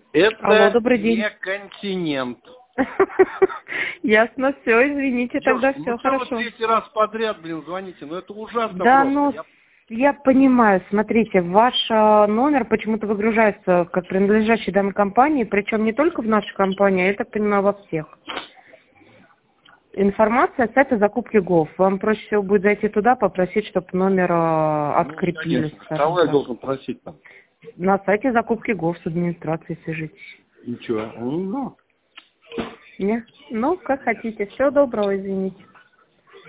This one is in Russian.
Алло, Это добрый день. не континент. Ясно, все, извините, тогда Девушка, все ну что вы хорошо. третий раз подряд, звоните? Ну это ужасно Да, просто. ну, я понимаю, смотрите, ваш номер почему-то выгружается как принадлежащий данной компании, причем не только в нашей компании, а я так понимаю, во всех. Информация с сайта закупки ГОВ. Вам проще всего будет зайти туда, попросить, чтобы номер открепили, Конечно. скажем Кого я так. должен просить там? На сайте закупки ГОВ с администрацией свяжитесь. Ничего. Ну, Не? Ну, как хотите. Всего доброго, извините.